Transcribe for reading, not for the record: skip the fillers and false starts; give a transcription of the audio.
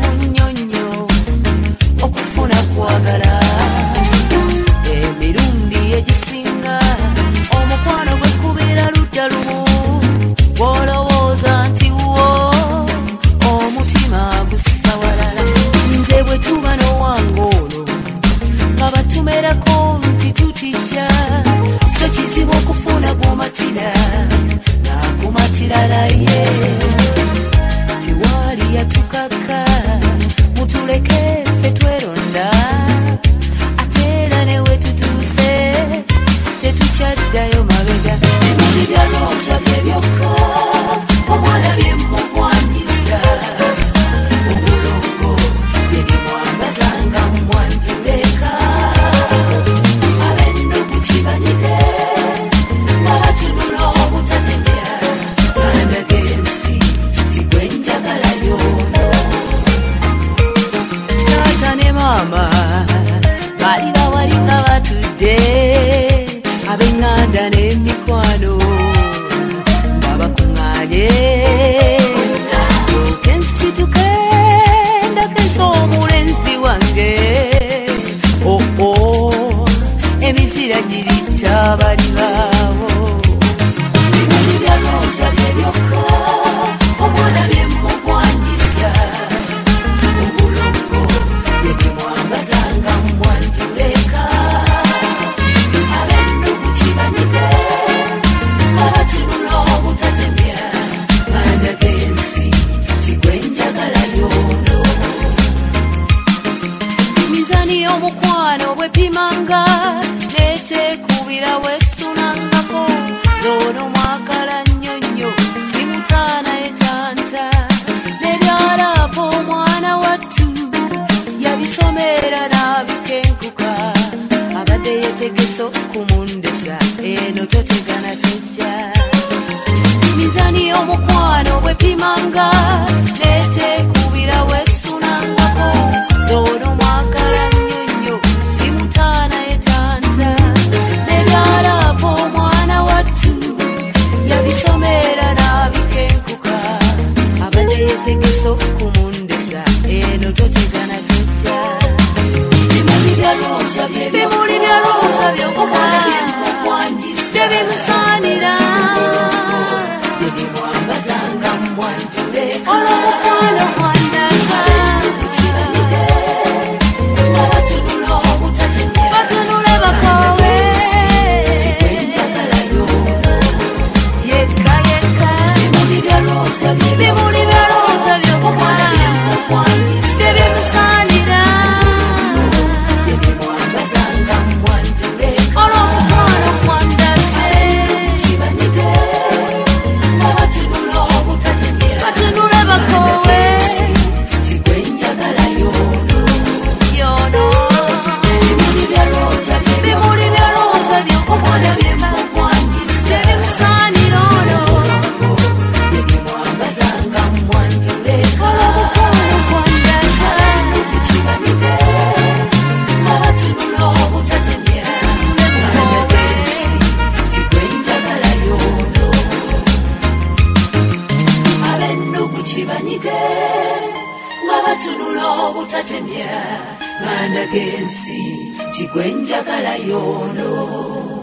nnyonnyo okufuna kwagala emirundi egisinga omukwano gwe kubeera ludda lumu bw'olowooza nti wo omutima gusawalala nze bwe tuba n'owange ono nga batumerako nti tutijja so kizibu okufuna gwomatira nakumatira naye tewali yatukaka mutuleke ffe tweronda ate era ne we tutuuse tetukyaddayo mabega ebintu byalowooza bye byokka omwana bye mugwanyiza obulongo bye bimwambazanga mwanjuleka abendugu kibanyike nga batunula obutatemya bandaga ensi tigwe njagala yono taata ne maama bali bawali nga batudde ab'eŋŋanda n'emikwano nga bakuŋŋaanye ensituke ndakesa omulenzi wange emizira giritta bali baawo ebintu byalowooza bye byokka omwana bye mugwanyiza obulongo bye bimwambazanga mwanjuleka abendugu kibanyike nga batunula obutatemya bandaga ensi tigwe njagala yono mizani y'omukwano bwepimanga netekubira wesunangako zono mwagala nnyonnyo simutaana etanta nebyalapo omwana wattu yabisomera n'abikenkuka abadde yetegese okumundesa eno totegana tejja mizani y'omukwano bwepimanga netekubira wesunangako zono mwagala nnyonnyo simutaana etanta nebyalapo omwana wattu yabisomera n'abikenkuka abadde yetegese okumundesa eno totegana tejja bimuli byalowooza byokka tebimusaanira byebimwambazanga mwanjuleka olw'omukwano gwandaga nga batunula obutatemya batunule bakoowe yekka yekka bimuli byalowooza byokka tebimusaanira byebimwambazanga mwanjuleka olw'omukwano gwandaze kibanyike nga batunula obutatemya batunule bakoowe tigwe njagala yono bimuli byalowooza byokka tebimusaanira ono byebimwambazanga mwanjuleka olw'omukwano gwandaga kibanyike nga batunula obutatemya bandaga ensi tigwe njagala yono abendugu kibanyike nga batunula obutatemya bandaga ensi tigwe njagala yono